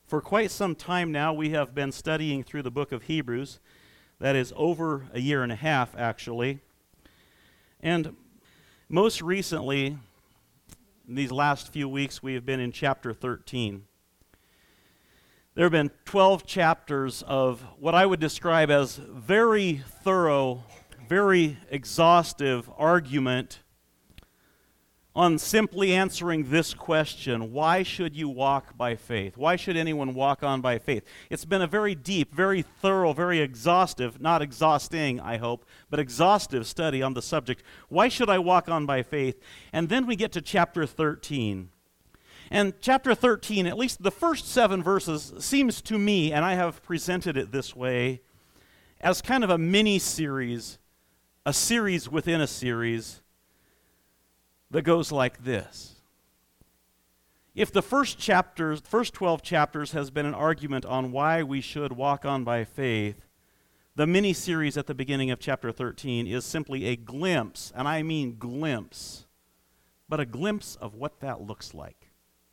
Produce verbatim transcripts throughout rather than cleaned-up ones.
For quite some time now, we have been studying through the book of Hebrews. That is over a year and a half, actually. And most recently, in these last few weeks, we have been in chapter thirteen. There have been twelve chapters of what I would describe as very thorough, very exhaustive argument on simply answering this question: why should you walk by faith? Why should anyone walk on by faith? It's been a very deep, very thorough, very exhaustive, not exhausting, I hope, but exhaustive study on the subject. Why should I walk on by faith? And then we get to chapter thirteen. And chapter thirteen, at least the first seven verses, seems to me, and I have presented it this way, as kind of a mini-series, a series within a series, that goes like this. If the first chapters, first twelve chapters has been an argument on why we should walk on by faith, the mini-series at the beginning of chapter thirteen is simply a glimpse, and I mean glimpse, but a glimpse of what that looks like.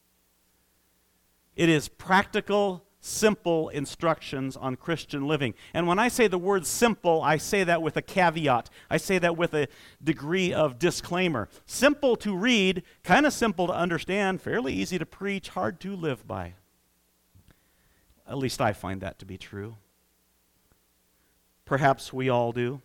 It is practical, simple instructions on Christian living. And when I say the word simple, I say that with a caveat. I say that with a degree of disclaimer. Simple to read, kind of simple to understand, fairly easy to preach, hard to live by. At least I find that to be true. Perhaps we all do.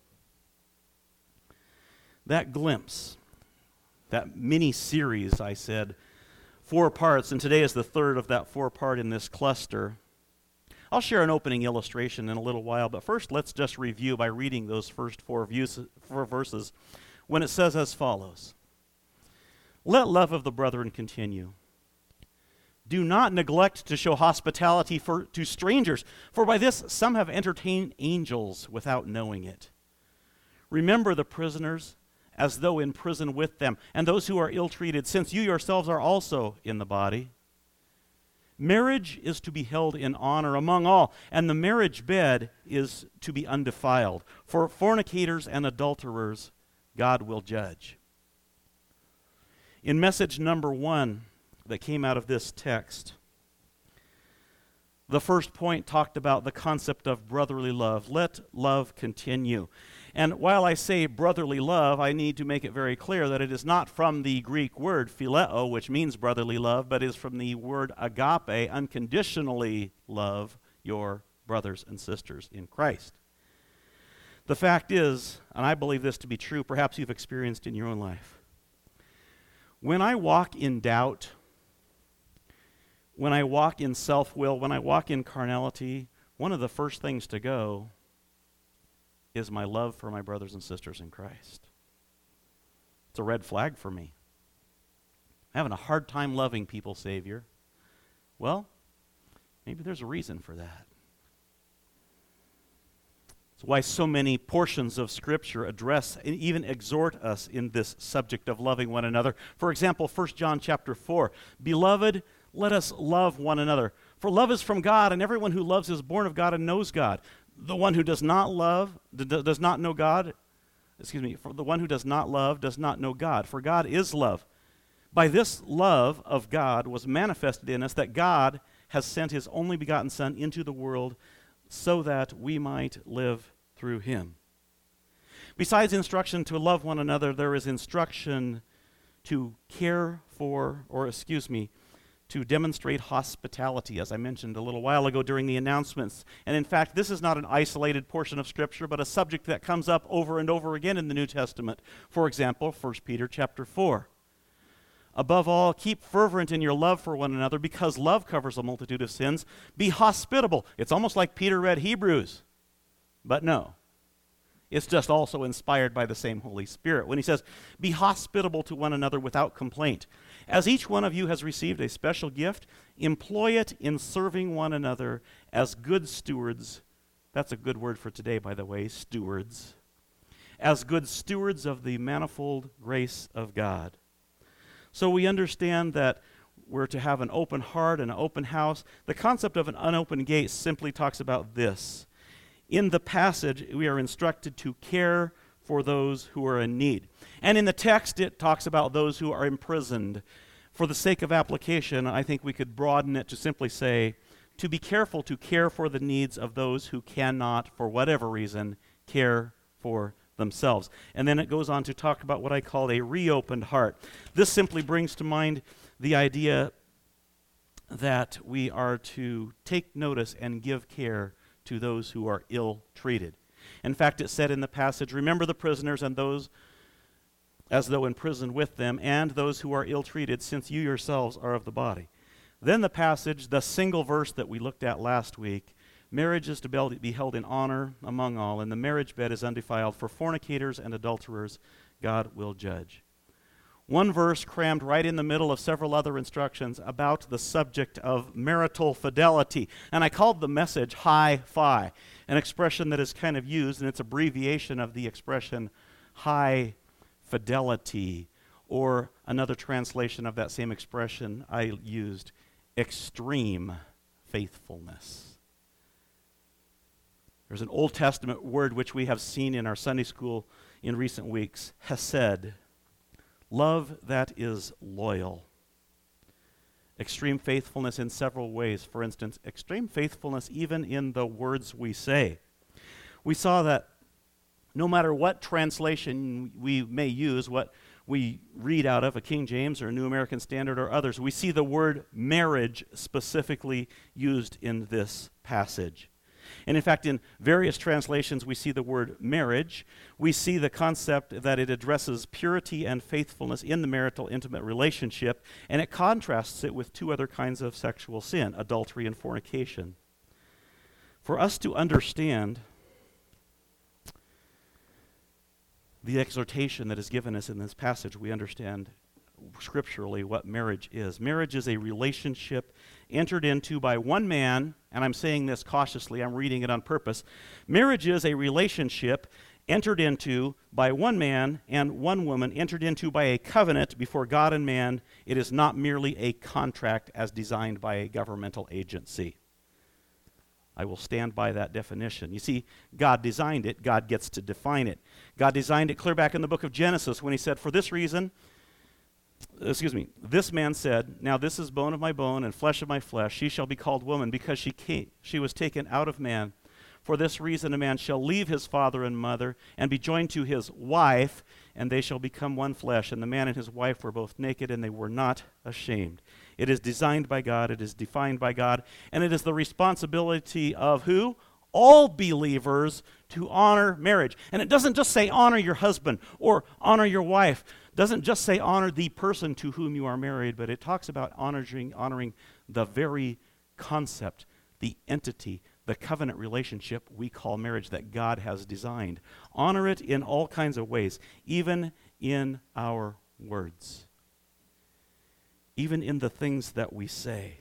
That glimpse, that mini-series, I said, four parts, and today is the third of that four-part in this cluster. I'll share an opening illustration in a little while, but first let's just review by reading those first four, views, four verses when it says as follows: "Let love of the brethren continue. Do not neglect to show hospitality for, to strangers, for by this some have entertained angels without knowing it. Remember the prisoners, as though in prison with them, and those who are ill-treated, since you yourselves are also in the body. Marriage is to be held in honor among all, and the marriage bed is to be undefiled. For fornicators and adulterers God will judge." In message number one that came out of this text, the first point talked about the concept of brotherly love. Let love continue. And while I say brotherly love, I need to make it very clear that it is not from the Greek word phileo, which means brotherly love, but is from the word agape, unconditionally love your brothers and sisters in Christ. The fact is, and I believe this to be true, perhaps you've experienced in your own life, when I walk in doubt, when I walk in self-will, when I walk in carnality, one of the first things to go is my love for my brothers and sisters in Christ. It's a red flag for me. I'm having a hard time loving people, Savior. Well, maybe there's a reason for that. It's why so many portions of Scripture address and even exhort us in this subject of loving one another. For example, First John chapter four, "Beloved, let us love one another. For love is from God, and everyone who loves is born of God and knows God. The one who does not love, d- does not know God, excuse me, for the one who does not love does not know God, for God is love. By this love of God was manifested in us, that God has sent his only begotten Son into the world so that we might live through him." Besides instruction to love one another, there is instruction to care for, or excuse me, to demonstrate hospitality, as I mentioned a little while ago during the announcements. And in fact, this is not an isolated portion of Scripture, but a subject that comes up over and over again in the New Testament. For example, First Peter chapter four. "Above all, keep fervent in your love for one another, because love covers a multitude of sins. Be hospitable." It's almost like Peter read Hebrews, but no. It's just also inspired by the same Holy Spirit when he says, "Be hospitable to one another without complaint. As each one of you has received a special gift, employ it in serving one another as good stewards." That's a good word for today, by the way, stewards. "As good stewards of the manifold grace of God." So we understand that we're to have an open heart and an open house. The concept of an unopened gate simply talks about this. In the passage, we are instructed to care for those who are in need. And in the text, it talks about those who are imprisoned. For the sake of application, I think we could broaden it to simply say, to be careful to care for the needs of those who cannot, for whatever reason, care for themselves. And then it goes on to talk about what I call a reopened heart. This simply brings to mind the idea that we are to take notice and give care to those who are ill-treated. In fact, it said in the passage, remember the prisoners and those as though in prison with them, and those who are ill-treated, since you yourselves are of the body. Then the passage, the single verse that we looked at last week, marriage is to be held in honor among all, and the marriage bed is undefiled. For fornicators and adulterers, God will judge. One verse crammed right in the middle of several other instructions about the subject of marital fidelity. And I called the message hi-fi, an expression that is kind of used, and it's abbreviation of the expression high fidelity, or another translation of that same expression I used, extreme faithfulness. There's an Old Testament word which we have seen in our Sunday school in recent weeks, hesed, love that is loyal. Extreme faithfulness in several ways. For instance, extreme faithfulness even in the words we say. We saw that no matter what translation we may use, what we read out of, a King James or a New American Standard or others, we see the word marriage specifically used in this passage. And in fact, in various translations, we see the word marriage. We see the concept that it addresses purity and faithfulness in the marital intimate relationship, and it contrasts it with two other kinds of sexual sin, adultery and fornication. For us to understand the exhortation that is given us in this passage, we understand scripturally what marriage is. Marriage is a relationship entered into by one man, and I'm saying this cautiously, I'm reading it on purpose. Marriage is a relationship entered into by one man and one woman, entered into by a covenant before God and man. It is not merely a contract as designed by a governmental agency. I will stand by that definition. You see, God designed it. God gets to define it. God designed it clear back in the book of Genesis when he said, for this reason, excuse me, this man said, now this is bone of my bone and flesh of my flesh. She shall be called woman because she came, she was taken out of man. For this reason a man shall leave his father and mother and be joined to his wife, and they shall become one flesh. And the man and his wife were both naked, and they were not ashamed. It is designed by God, it is defined by God, and it is the responsibility of who? All believers to honor marriage. And it doesn't just say honor your husband or honor your wife. It doesn't just say honor the person to whom you are married, but it talks about honoring, honoring the very concept, the entity, the covenant relationship we call marriage that God has designed. Honor it in all kinds of ways, even in our words, even in the things that we say.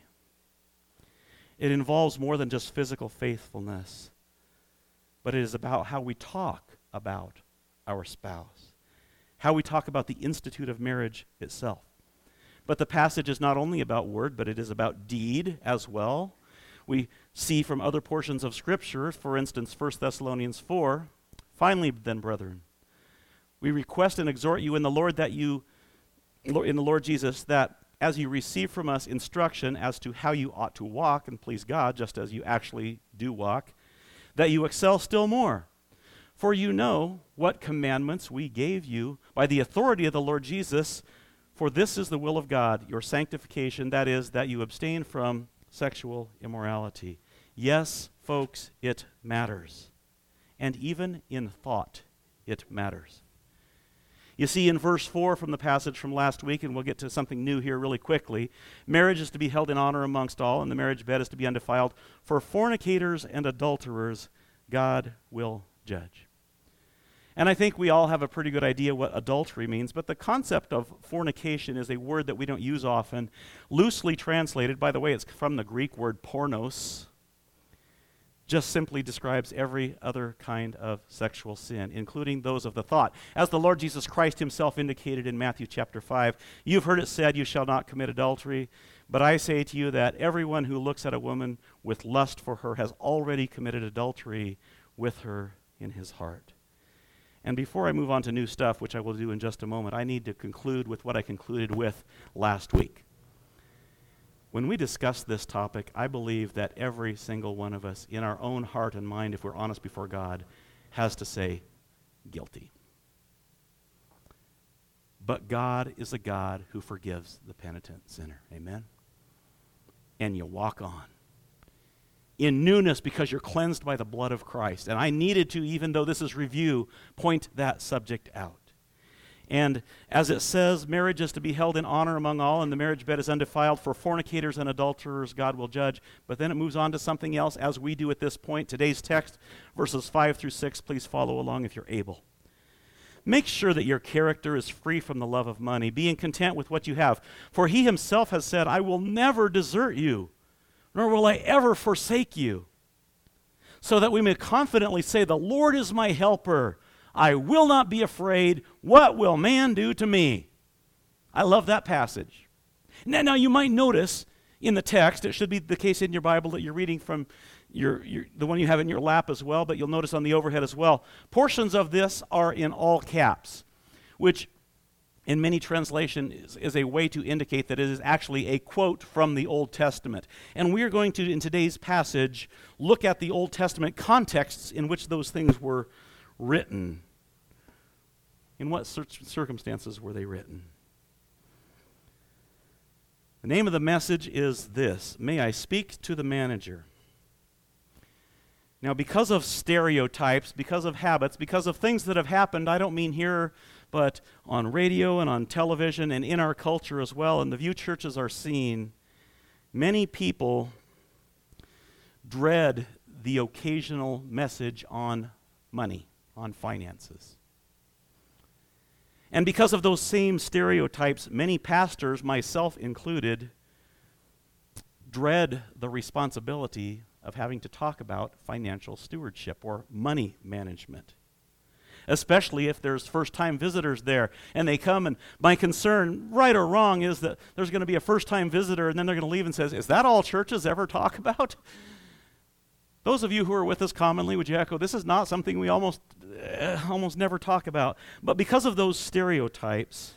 It involves more than just physical faithfulness, but it is about how we talk about our spouse, how we talk about the institute of marriage itself. But the passage is not only about word, but it is about deed as well. We see from other portions of Scripture, for instance, First Thessalonians four, finally then, brethren, we request and exhort you in the Lord that you, in the Lord Jesus, that as you receive from us instruction as to how you ought to walk and please God, just as you actually do walk, that you excel still more. For you know what commandments we gave you by the authority of the Lord Jesus, for this is the will of God, your sanctification, that is, that you abstain from sexual immorality. Yes, folks, it matters. And even in thought, it matters. You see, in verse four from the passage from last week, and we'll get to something new here really quickly, marriage is to be held in honor amongst all, and the marriage bed is to be undefiled. For fornicators and adulterers, God will judge. And I think we all have a pretty good idea what adultery means, but the concept of fornication is a word that we don't use often, loosely translated. By the way, it's from the Greek word pornos. Just simply describes every other kind of sexual sin, including those of the thought. As the Lord Jesus Christ himself indicated in Matthew chapter five, you've heard it said, you shall not commit adultery, but I say to you that everyone who looks at a woman with lust for her has already committed adultery with her in his heart. And before I move on to new stuff, which I will do in just a moment, I need to conclude with what I concluded with last week. When we discuss this topic, I believe that every single one of us, in our own heart and mind, if we're honest before God, has to say, guilty. But God is a God who forgives the penitent sinner. Amen? And you walk on in newness because you're cleansed by the blood of Christ. And I needed to, even though this is review, point that subject out. And as it says, marriage is to be held in honor among all, and the marriage bed is undefiled. For fornicators and adulterers God will judge. But then it moves on to something else, as we do at this point. Today's text, verses five through six, please follow along if you're able. Make sure that your character is free from the love of money, being content with what you have. For he himself has said, I will never desert you, nor will I ever forsake you. So that we may confidently say, the Lord is my helper. I will not be afraid. What will man do to me? I love that passage. Now, now you might notice in the text, it should be the case in your Bible that you're reading from your, your the one you have in your lap as well, but you'll notice on the overhead as well. Portions of this are in all caps, which in many translations is, is a way to indicate that it is actually a quote from the Old Testament. And we are going to, in today's passage, look at the Old Testament contexts in which those things were written. In what cir- circumstances were they written? The name of the message is this: May I speak to the manager. Now, because of stereotypes, because of habits, because of things that have happened, I don't mean here, but on radio and on television and in our culture as well, and the view churches are seen, many people dread the occasional message on money, on finances. And because of those same stereotypes, many pastors, myself included, dread the responsibility of having to talk about financial stewardship or money management, especially if there's first-time visitors there and they come, and my concern, right or wrong, is that there's going to be a first-time visitor and then they're going to leave and says, is that all churches ever talk about? Those of you who are with us commonly, would you echo, this is not something we almost uh, almost never talk about. But because of those stereotypes,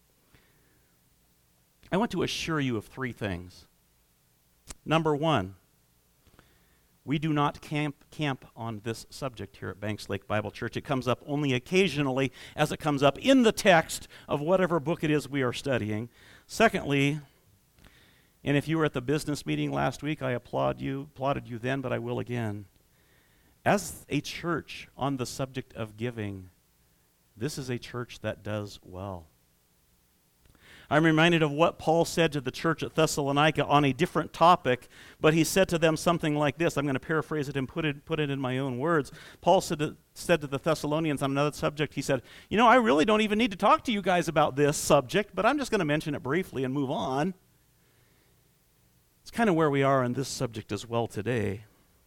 I want to assure you of three things. Number one, we do not camp camp on this subject here at Banks Lake Bible Church. It comes up only occasionally as it comes up in the text of whatever book it is we are studying. Secondly, and if you were at the business meeting last week, I applaud you, applauded you then, but I will again. As a church on the subject of giving, this is a church that does well. I'm reminded of what Paul said to the church at Thessalonica on a different topic, but he said to them something like this. I'm going to paraphrase it and put it, put it in my own words. Paul said to, said to the Thessalonians on another subject, he said, you know, I really don't even need to talk to you guys about this subject, but I'm just going to mention it briefly and move on. It's kind of where we are on this subject as well today.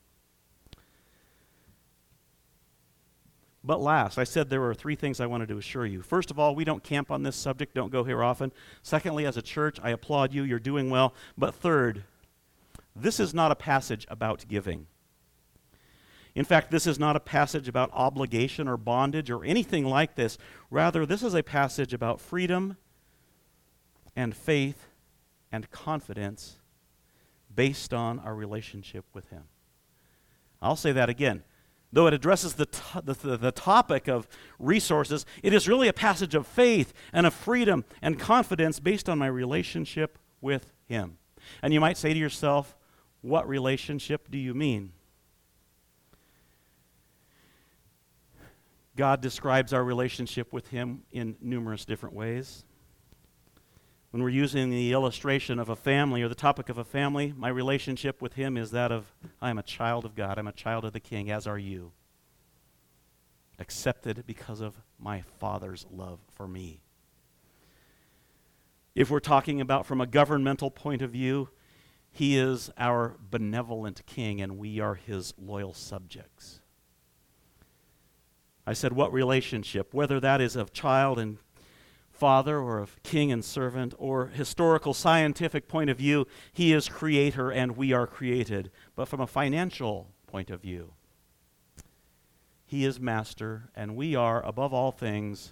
But last, I said there were three things I wanted to assure you. First of all, we don't camp on this subject, don't go here often. Secondly, as a church, I applaud you, you're doing well. But third, this is not a passage about giving. In fact, this is not a passage about obligation or bondage or anything like this. Rather, this is a passage about freedom and faith and confidence based on our relationship with Him. I'll say that again. Though it addresses the, to- the, the, the topic of resources, it is really a passage of faith and of freedom and confidence based on my relationship with Him. And you might say to yourself, what relationship do you mean? God describes our relationship with Him in numerous different ways. When we're using the illustration of a family or the topic of a family, my relationship with Him is that of, I am a child of God, I'm a child of the King, as are you. Accepted because of my Father's love for me. If we're talking about from a governmental point of view, He is our benevolent King and we are His loyal subjects. I said, what relationship? Whether that is of child and father or of king and servant or historical scientific point of view, He is creator and we are created. But from a financial point of view, He is master and we are, above all things,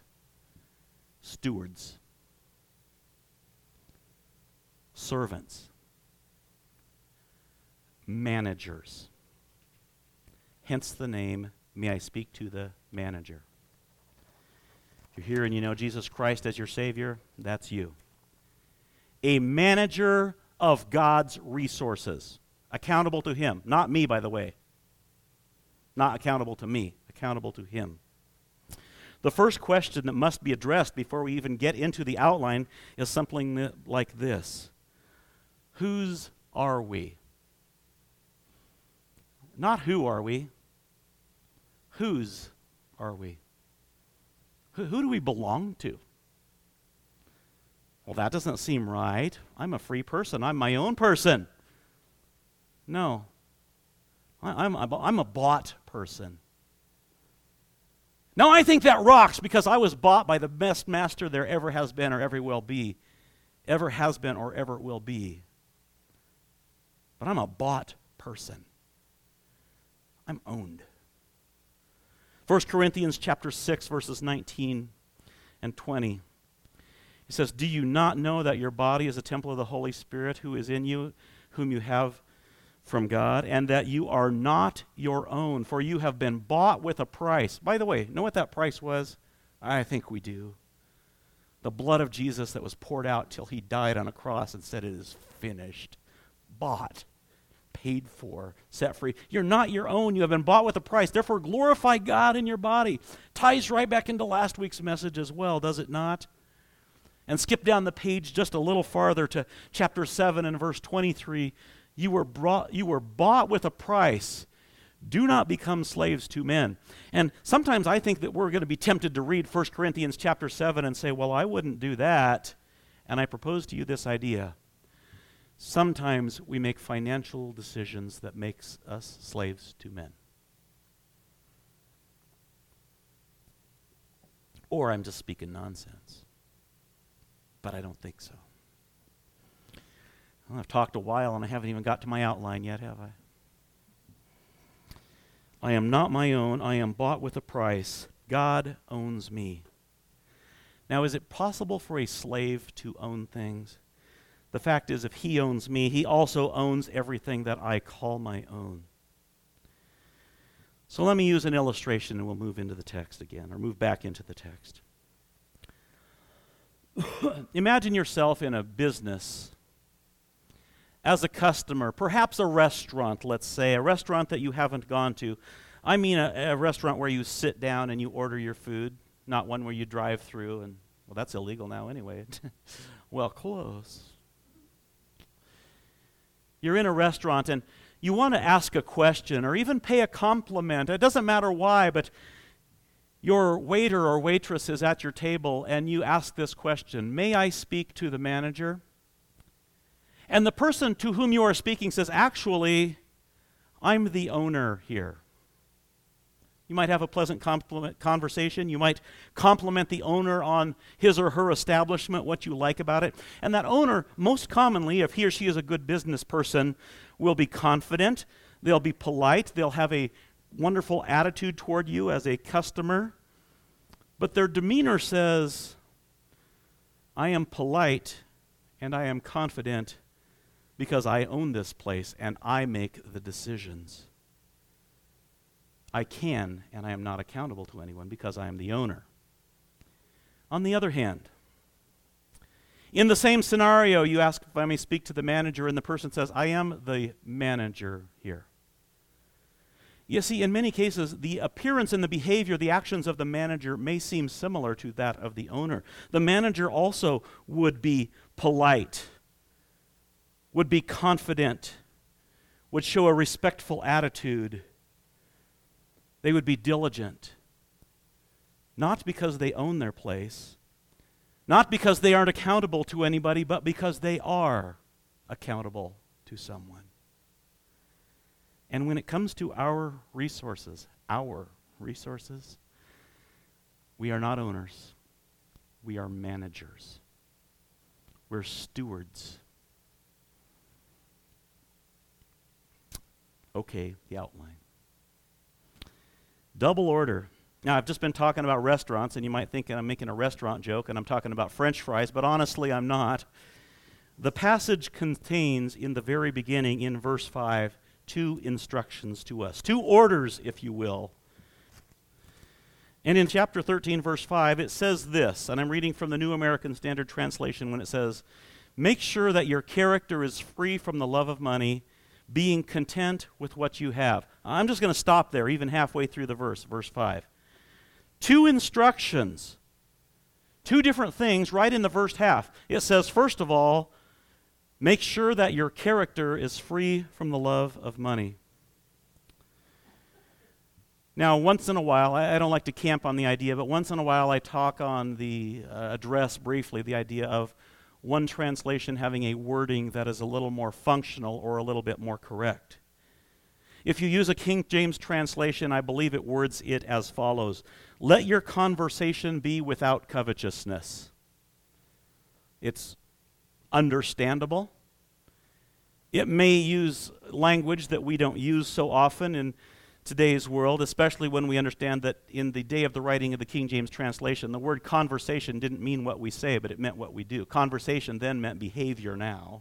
stewards, servants. managers. Hence the name, May I Speak to the Manager. If you're here and you know Jesus Christ as your Savior, that's you. A manager of God's resources, accountable to Him. Not me, by the way. Not accountable to me, accountable to Him. The first question that must be addressed before we even get into the outline is something that, like this. Whose are we? Not who are we. Whose are we? Who, who do we belong to? Well, that doesn't seem right. I'm a free person. I'm my own person. No. I, I'm, I'm a bought person. Now, I think that rocks because I was bought by the best master there ever has been or ever will be. Ever has been or ever will be. But I'm a bought person. I'm owned. First Corinthians chapter six, verses nineteen and twenty. He says, do you not know that your body is a temple of the Holy Spirit who is in you, whom you have from God, and that you are not your own, for you have been bought with a price. By the way, know what that price was? I think we do. The blood of Jesus that was poured out till He died on a cross and said, it is finished. Bought, paid for, set free. You're not your own. You have been bought with a price. Therefore, glorify God in your body. Ties right back into last week's message as well, does it not? And skip down the page just a little farther to chapter seven and verse twenty-three. You were brought, you were bought with a price. Do not become slaves to men. And sometimes I think that we're going to be tempted to read First Corinthians chapter seven and say, well, I wouldn't do that. And I propose to you this idea. Sometimes we make financial decisions that makes us slaves to men. Or I'm just speaking nonsense. But I don't think so. Well, I've talked a while and I haven't even got to my outline yet, have I? I am not my own. I am bought with a price. God owns me. Now, is it possible for a slave to own things? The fact is, if he owns me, he also owns everything that I call my own. So let me use an illustration and we'll move into the text again, or move back into the text. Imagine yourself in a business as a customer, perhaps a restaurant, let's say, a restaurant that you haven't gone to. I mean a, a restaurant where you sit down and you order your food, not one where you drive through and, well, that's illegal now anyway. Well, close. You're in a restaurant and you want to ask a question or even pay a compliment. It doesn't matter why, but your waiter or waitress is at your table and you ask this question, may I speak to the manager? And the person to whom you are speaking says, actually, I'm the owner here. You might have a pleasant compliment conversation. You might compliment the owner on his or her establishment, what you like about it. And that owner, most commonly, if he or she is a good business person, will be confident. They'll be polite. They'll have a wonderful attitude toward you as a customer. But their demeanor says, I am polite and I am confident because I own this place and I make the decisions. I can and I am not accountable to anyone because I am the owner. On the other hand, in the same scenario, you ask if I may speak to the manager and the person says, I am the manager here. You see, in many cases, the appearance and the behavior, the actions of the manager may seem similar to that of the owner. The manager also would be polite, would be confident, would show a respectful attitude. They would be diligent, not because they own their place, not because they aren't accountable to anybody, but because they are accountable to someone. And when it comes to our resources, our resources, we are not owners. We are managers. We're stewards. Okay, the outline. Double order. Now, I've just been talking about restaurants, and you might think I'm making a restaurant joke, and I'm talking about French fries, but honestly, I'm not. The passage contains, in the very beginning, in verse five, two instructions to us, two orders, if you will. And in chapter thirteen, verse five, it says this, and I'm reading from the New American Standard Translation when it says, "Make sure that your character is free from the love of money, being content with what you have." I'm just going to stop there, even halfway through the verse, verse five. Two instructions, two different things right in the first half. It says, first of all, make sure that your character is free from the love of money. Now, once in a while, I, I don't like to camp on the idea, but once in a while I talk on the uh, address briefly, the idea of one translation having a wording that is a little more functional or a little bit more correct. If you use a King James translation, I believe it words it as follows: "Let your conversation be without covetousness." It's understandable. It may use language that we don't use so often in today's world, especially when we understand that in the day of the writing of the King James translation, the word conversation didn't mean what we say, but it meant what we do. Conversation then meant behavior now.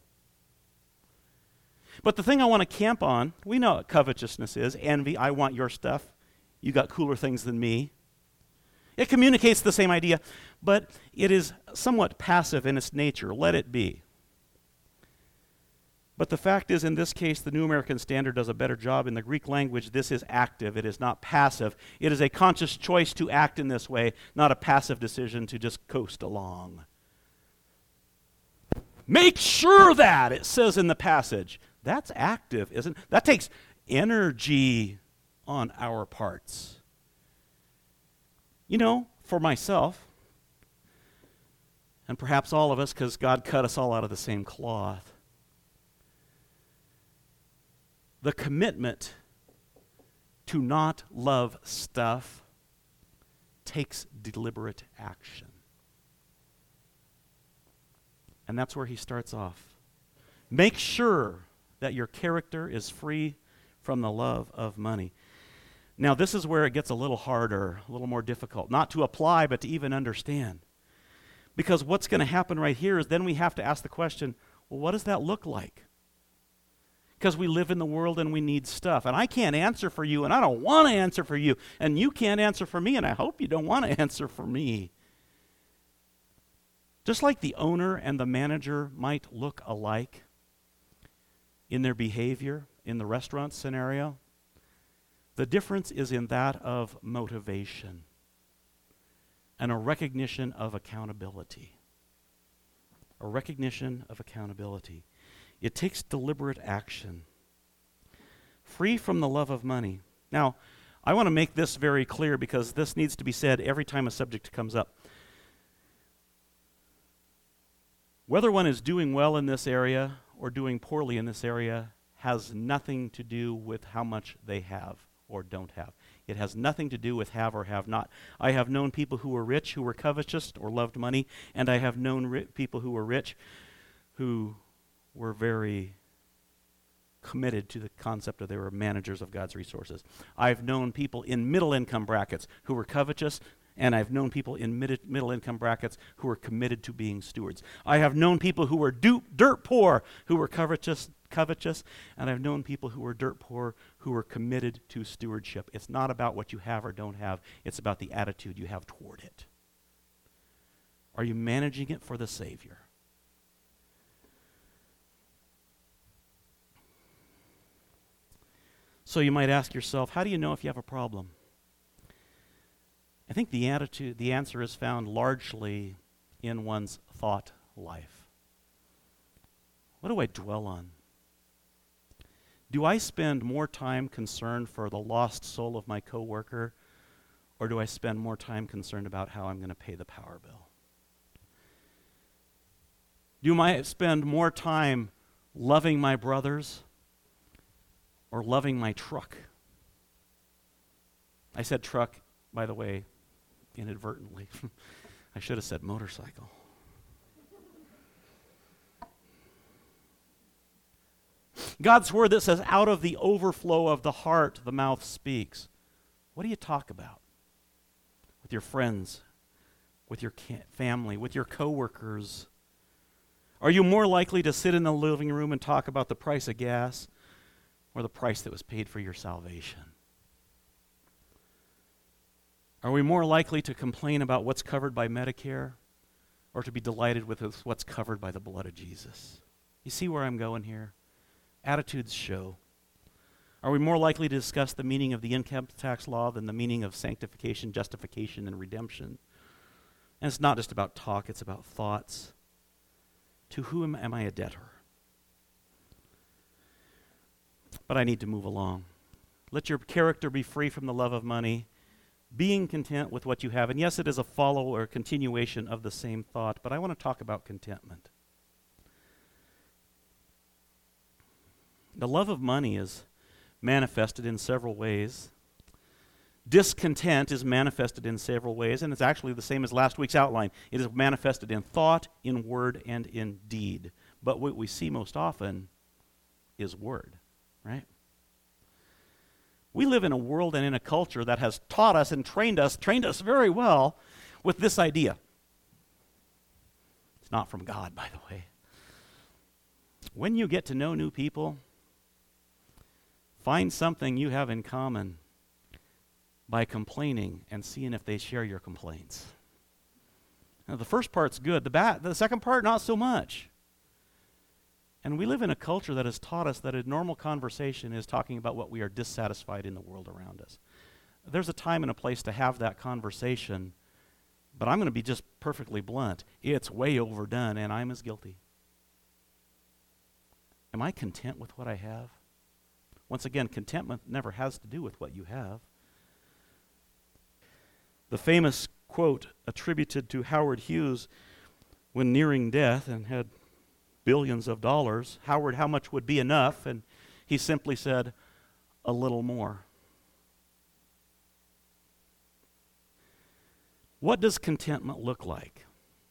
But the thing I want to camp on, we know what covetousness is. Envy, I want your stuff. You got cooler things than me. It communicates the same idea, but it is somewhat passive in its nature. Let it be. But the fact is, in this case, the New American Standard does a better job. In the Greek language, this is active. It is not passive. It is a conscious choice to act in this way, not a passive decision to just coast along. Make sure that, it says in the passage. That's active, isn't it? That takes energy on our parts. You know, for myself, and perhaps all of us, because God cut us all out of the same cloth, the commitment to not love stuff takes deliberate action. And that's where he starts off. Make sure that your character is free from the love of money. Now, this is where it gets a little harder, a little more difficult, not to apply, but to even understand. Because what's going to happen right here is then we have to ask the question, well, what does that look like? Because we live in the world and we need stuff. And I can't answer for you, and I don't want to answer for you, and you can't answer for me, and I hope you don't want to answer for me. Just like the owner and the manager might look alike in their behavior in the restaurant scenario, the difference is in that of motivation and a recognition of accountability. A recognition of accountability. It takes deliberate action. Free from the love of money. Now, I want to make this very clear because this needs to be said every time a subject comes up. Whether one is doing well in this area or doing poorly in this area has nothing to do with how much they have or don't have. It has nothing to do with have or have not. I have known people who were rich who were covetous or loved money, and I have known ri- people who were rich who were very committed to the concept of they were managers of God's resources. I've known people in middle income brackets who were covetous, and I've known people in mid- middle income brackets who were committed to being stewards. I have known people who were du- dirt poor who were covetous, covetous, and I've known people who were dirt poor who were committed to stewardship. It's not about what you have or don't have. It's about the attitude you have toward it. Are you managing it for the Savior? So you might ask yourself, how do you know if you have a problem? I think the attitude, the answer is found largely in one's thought life. What do I dwell on? Do I spend more time concerned for the lost soul of my coworker, or do I spend more time concerned about how I'm going to pay the power bill? Do I spend more time loving my brothers or loving my truck? I said truck, by the way, inadvertently. I should have said motorcycle. God's word that says, out of the overflow of the heart, the mouth speaks. What do you talk about? With your friends, with your ca- family, with your coworkers? Are you more likely to sit in the living room and talk about the price of gas or the price that was paid for your salvation? Are we more likely to complain about what's covered by Medicare or to be delighted with what's covered by the blood of Jesus? You see where I'm going here? Attitudes show. Are we more likely to discuss the meaning of the income tax law than the meaning of sanctification, justification, and redemption? And it's not just about talk, it's about thoughts. To whom am I a debtor? But I need to move along. Let your character be free from the love of money, being content with what you have. And yes, it is a follow or continuation of the same thought, but I want to talk about contentment. The love of money is manifested in several ways. Discontent is manifested in several ways, and it's actually the same as last week's outline. It is manifested in thought, in word, and in deed. But what we see most often is word, right? We live in a world and in a culture that has taught us and trained us, trained us very well with this idea. It's not from God, by the way. When you get to know new people, find something you have in common by complaining and seeing if they share your complaints. Now, the first part's good. The, ba- the second part, not so much. And we live in a culture that has taught us that a normal conversation is talking about what we are dissatisfied in the world around us. There's a time and a place to have that conversation, but I'm going to be just perfectly blunt. It's way overdone, and I'm as guilty. Am I content with what I have? Once again, contentment never has to do with what you have. The famous quote attributed to Howard Hughes when nearing death and had billions of dollars, Howard, how much would be enough? And he simply said, a little more. What does contentment look like?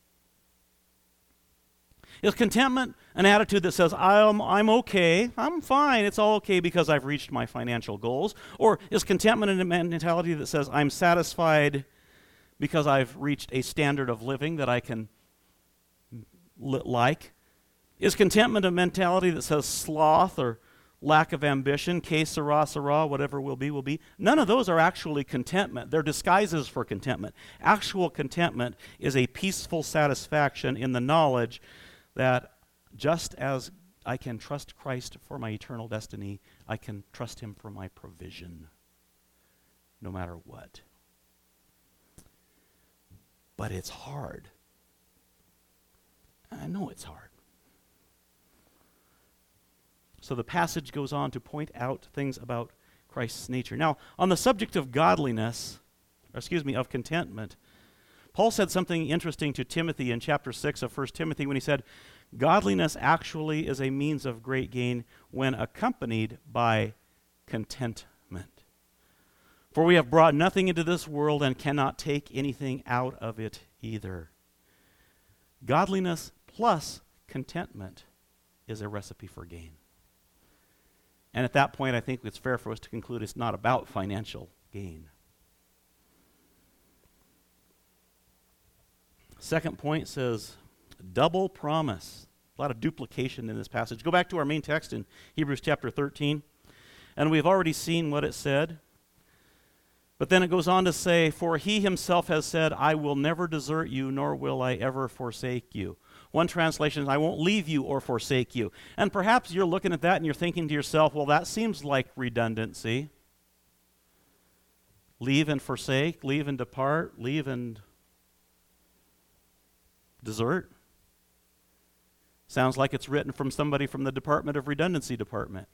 Is contentment an attitude that says, I'm, I'm okay, I'm fine, it's all okay because I've reached my financial goals? Or is contentment a mentality that says, I'm satisfied because I've reached a standard of living that I can li- like? Is contentment a mentality that says sloth or lack of ambition, que sera, sera, whatever will be, will be? None of those are actually contentment. They're disguises for contentment. Actual contentment is a peaceful satisfaction in the knowledge that just as I can trust Christ for my eternal destiny, I can trust him for my provision, no matter what. But it's hard. I know it's hard. So the passage goes on to point out things about Christ's nature. Now, on the subject of godliness, or excuse me, of contentment, Paul said something interesting to Timothy in chapter six of First Timothy when he said, godliness actually is a means of great gain when accompanied by contentment. For we have brought nothing into this world and cannot take anything out of it either. Godliness plus contentment is a recipe for gain. And at that point, I think it's fair for us to conclude it's not about financial gain. Second point says, double promise. A lot of duplication in this passage. Go back to our main text in Hebrews chapter thirteen. And we've already seen what it said. But then it goes on to say, for he himself has said, I will never desert you, nor will I ever forsake you. One translation is, I won't leave you or forsake you. And perhaps you're looking at that and you're thinking to yourself, well, that seems like redundancy. Leave and forsake, leave and depart, leave and desert. Sounds like it's written from somebody from the Department of Redundancy Department.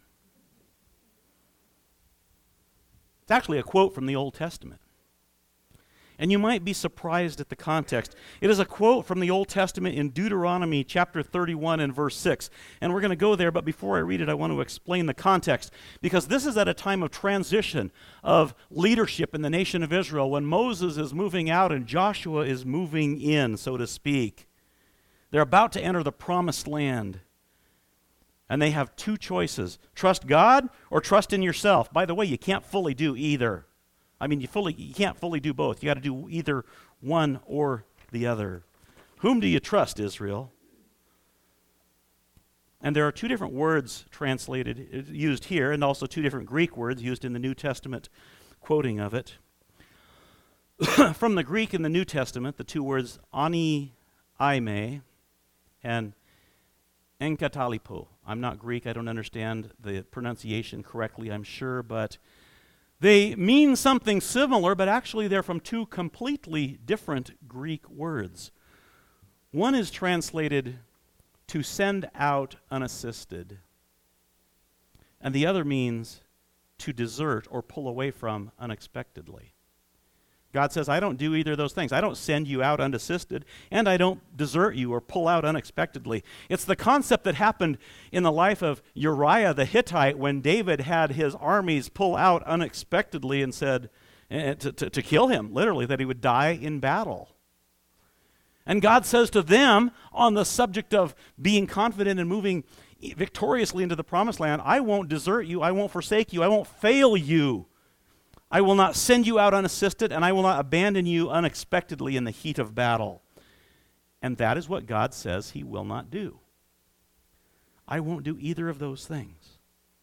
It's actually a quote from the Old Testament. And you might be surprised at the context. It is a quote from the Old Testament in Deuteronomy chapter thirty-one and verse six. And we're going to go there, but before I read it, I want to explain the context. Because this is at a time of transition of leadership in the nation of Israel when Moses is moving out and Joshua is moving in, so to speak. They're about to enter the promised land. And they have two choices. Trust God or trust in yourself. By the way, you can't fully do either. I mean, you fully you can't fully do both. You got to do either one or the other. Whom do you trust, Israel? And there are two different words translated, used here, and also two different Greek words used in the New Testament quoting of it. From the Greek in the New Testament, the two words ani aime and enkatalipo. I'm not Greek, I don't understand the pronunciation correctly, I'm sure, but they mean something similar, but actually they're from two completely different Greek words. One is translated to send out unassisted, and the other means to desert or pull away from unexpectedly. God says, I don't do either of those things. I don't send you out unassisted, and I don't desert you or pull out unexpectedly. It's the concept that happened in the life of Uriah the Hittite when David had his armies pull out unexpectedly and said, uh, to, to, to kill him, literally, that he would die in battle. And God says to them on the subject of being confident and moving victoriously into the promised land, I won't desert you, I won't forsake you, I won't fail you. I will not send you out unassisted, and I will not abandon you unexpectedly in the heat of battle. And that is what God says he will not do. I won't do either of those things.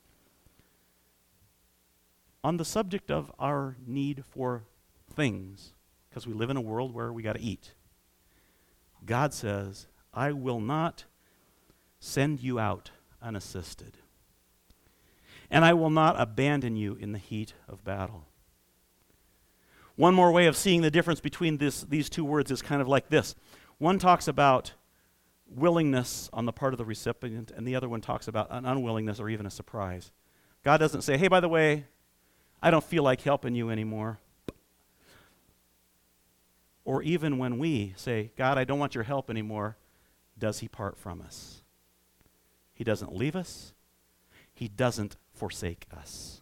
On the subject of our need for things, because we live in a world where we got to eat, God says, I will not send you out unassisted. And I will not abandon you in the heat of battle. One more way of seeing the difference between this, these two words is kind of like this. One talks about willingness on the part of the recipient, and the other one talks about an unwillingness or even a surprise. God doesn't say, hey, by the way, I don't feel like helping you anymore. Or even when we say, God, I don't want your help anymore, does he part from us? He doesn't leave us. He doesn't forsake us.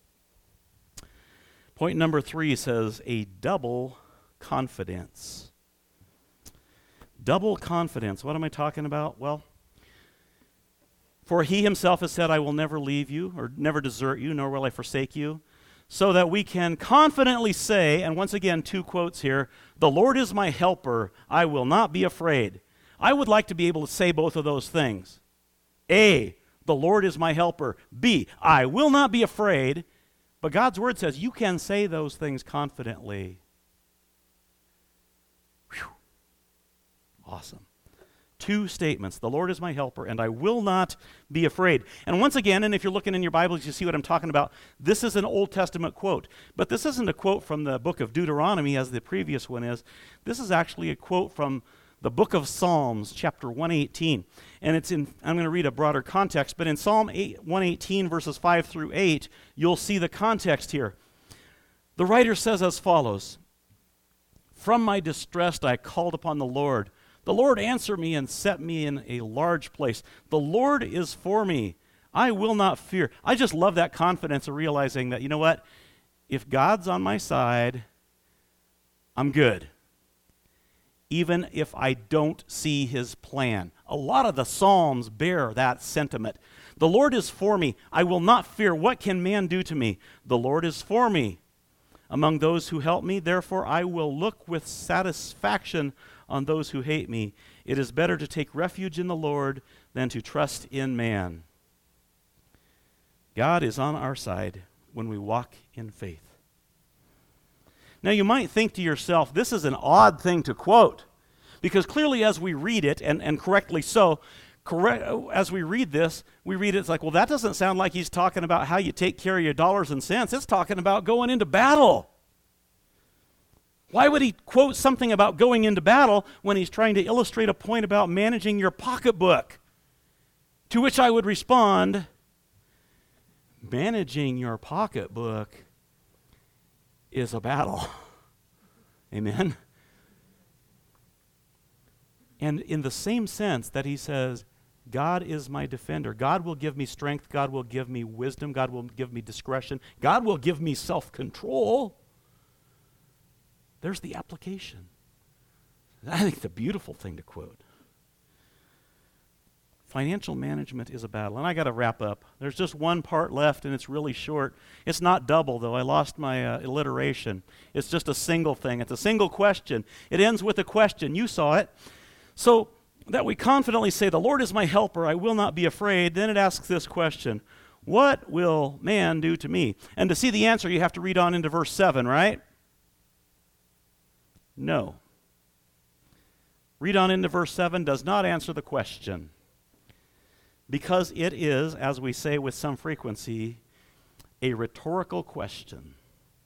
Point number three says a double confidence. Double confidence. What am I talking about? Well, for he himself has said, I will never leave you or never desert you, nor will I forsake you, so that we can confidently say, and once again, two quotes here, the Lord is my helper, I will not be afraid. I would like to be able to say both of those things. A, the Lord is my helper. B, I will not be afraid. But God's word says you can say those things confidently. Whew. Awesome. Two statements. The Lord is my helper, and I will not be afraid. And once again, and if you're looking in your Bibles, you see what I'm talking about. This is an Old Testament quote. But this isn't a quote from the book of Deuteronomy as the previous one is. This is actually a quote from the book of Psalms, chapter one eighteen. And it's in, I'm going to read a broader context, but in Psalm one eighteen, verses five through eight, you'll see the context here. The writer says as follows, From my distress I called upon the Lord. The Lord answered me and set me in a large place. The Lord is for me. I will not fear. I just love that confidence of realizing that, you know what? If God's on my side, I'm good. Even if I don't see his plan. A lot of the Psalms bear that sentiment. The Lord is for me. I will not fear. What can man do to me? The Lord is for me. Among those who help me, therefore I will look with satisfaction on those who hate me. It is better to take refuge in the Lord than to trust in man. God is on our side when we walk in faith. Now you might think to yourself, this is an odd thing to quote, because clearly as we read it, and, and correctly so, correct, as we read this, we read it, it's like, well, that doesn't sound like he's talking about how you take care of your dollars and cents. It's talking about going into battle. Why would he quote something about going into battle when he's trying to illustrate a point about managing your pocketbook? To which I would respond, managing your pocketbook is a battle. Amen? And in the same sense that he says, God is my defender. God will give me strength. God will give me wisdom. God will give me discretion. God will give me self-control. There's the application. I think it's a beautiful thing to quote. Financial management is a battle. And I got to wrap up. There's just one part left, and it's really short. It's not double, though. I lost my uh, alliteration. It's just a single thing. It's a single question. It ends with a question. You saw it. So that we confidently say, the Lord is my helper, I will not be afraid, then it asks this question, what will man do to me? And to see the answer, you have to read on into verse seven, right? No. Read on into verse seven does not answer the question, because it is, as we say with some frequency, a rhetorical question.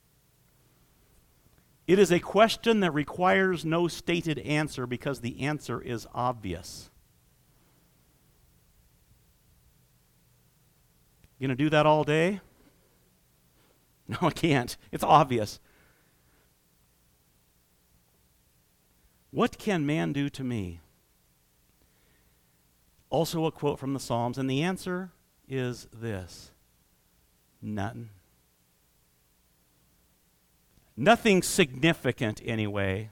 It is a question that requires no stated answer because the answer is obvious. You going to do that all day? No, I can't. It's obvious. What can man do to me? Also a quote from the Psalms, and the answer is this: nothing. Nothing significant anyway.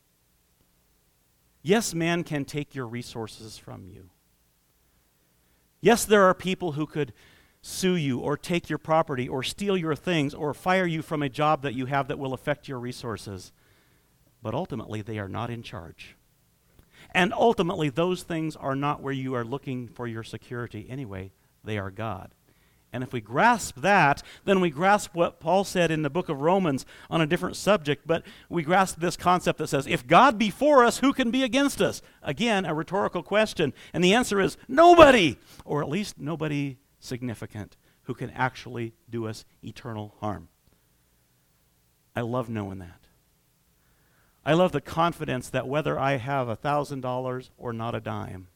Yes, man can take your resources from you. Yes, there are people who could sue you or take your property or steal your things or fire you from a job that you have that will affect your resources. But ultimately, they are not in charge. And ultimately, those things are not where you are looking for your security anyway. They are God. And if we grasp that, then we grasp what Paul said in the book of Romans on a different subject, but we grasp this concept that says, if God be for us, who can be against us? Again, a rhetorical question. And the answer is nobody, or at least nobody significant who can actually do us eternal harm. I love knowing that. I love the confidence that whether I have a thousand dollars or not a dime,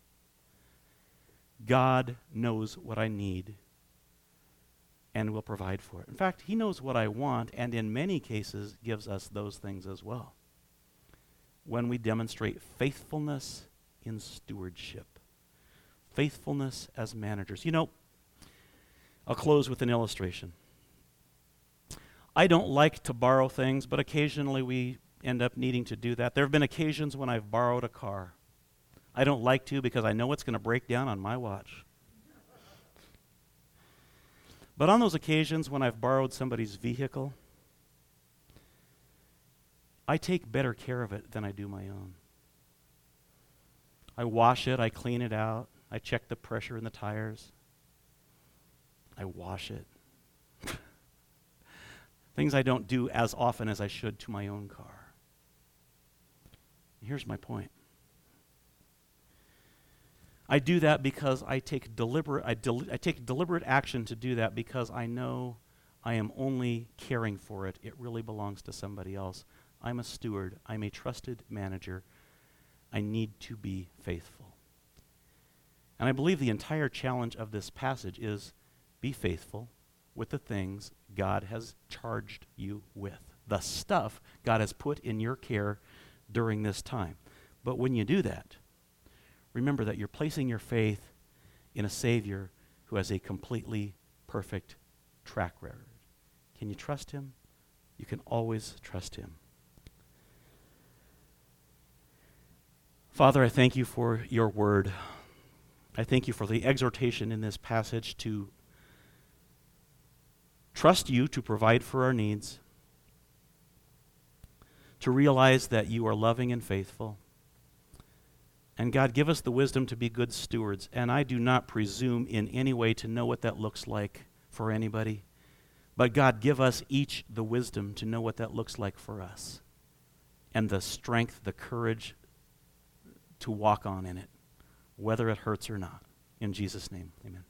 God knows what I need and will provide for it. In fact, he knows what I want, and in many cases gives us those things as well, when we demonstrate faithfulness in stewardship, faithfulness as managers. You know, I'll close with an illustration. I don't like to borrow things, but occasionally we end up needing to do that. There have been occasions when I've borrowed a car. I don't like to because I know it's going to break down on my watch. But on those occasions when I've borrowed somebody's vehicle, I take better care of it than I do my own. I wash it, I clean it out, I check the pressure in the tires, I wash it. Things I don't do as often as I should to my own car. Here's my point. I do that because I take deliberate I, del- I take deliberate action to do that because I know I am only caring for it. It really belongs to somebody else. I'm a steward. I'm a trusted manager. I need to be faithful. And I believe the entire challenge of this passage is be faithful with the things God has charged you with, the stuff God has put in your care during this time. But when you do that, remember that you're placing your faith in a Savior who has a completely perfect track record. Can you trust him? You can always trust him. Father, I thank you for your word. I thank you for the exhortation in this passage to trust you to provide for our needs, to realize that you are loving and faithful. And God, give us the wisdom to be good stewards. And I do not presume in any way to know what that looks like for anybody. But God, give us each the wisdom to know what that looks like for us. And the strength, the courage to walk on in it, whether it hurts or not. In Jesus' name, amen.